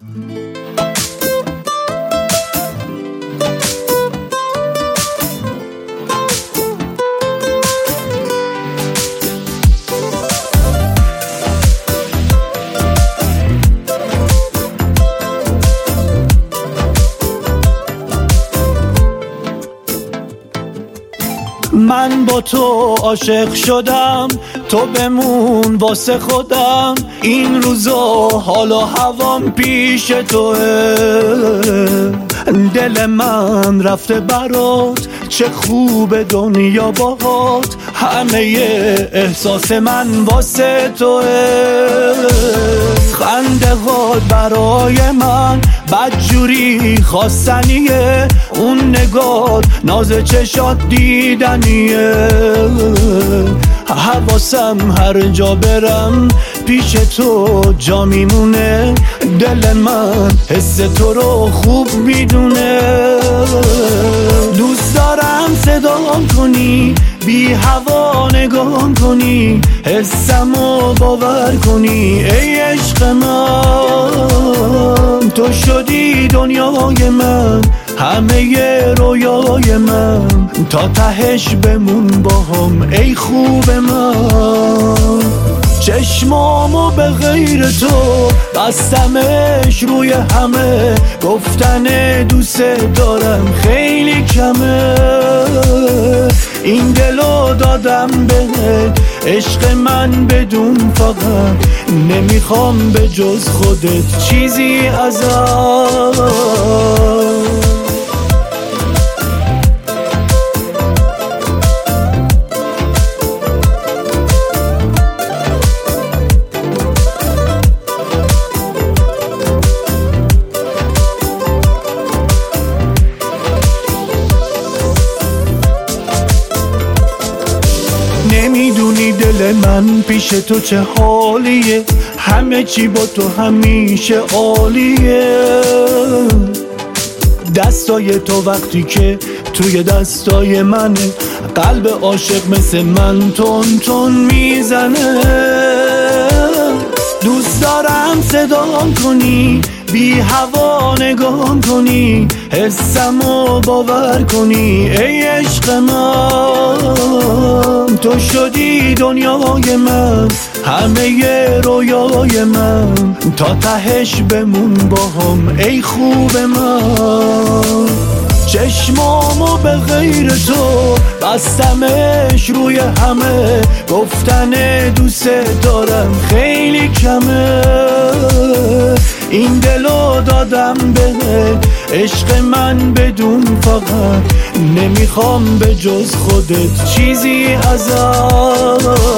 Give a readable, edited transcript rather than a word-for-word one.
من با تو عاشق شدم، تو بمون واسه خودم. این روزا حالا هوام پیش توه، دل من رفته برات، چه خوب دنیا باهات. همه احساس من واسه توه، خنده هات برای من بدجوری خواستنیه، اون نگات ناز چشات دیدنیه. حواسم هر جا برم پیش تو جا میمونه، دل من حس تو رو خوب میدونه. دوست دارم صدام کنی، بی هوا نگام کنی، حسمو باور کنی. ای عشق من، تو شدی دنیای من، همه رویای من. تا تهش بمون با هم ای خوب من. چشمامو به غیر تو بستمش روی همه، گفتن دوست دارم خیلی کمه. این دلو دادم بهت عشق من بدون فقط، نمیخوام به جز خودت چیزی ازت. نمیدونی دل من پیش تو چه حالیه، همه چی با تو همیشه عالیه. دستای تو وقتی که توی دستای منه، قلب عاشق مثل من تون تون میزنه. دوست دارم صدام کنی، بی هوا نگام کنی، حسمو باور کنی. ای عشق من، تو شدی دنیای من، همه رویای من. تا تهش بمون با هم ای خوب من. چشمامو به غیر تو بستمش روی همه، گفتن دوست دارم خیلی کمه. این دلو دادم بهت عشق من بدون فقط، نمیخوام به جز خودت چیزی ازت.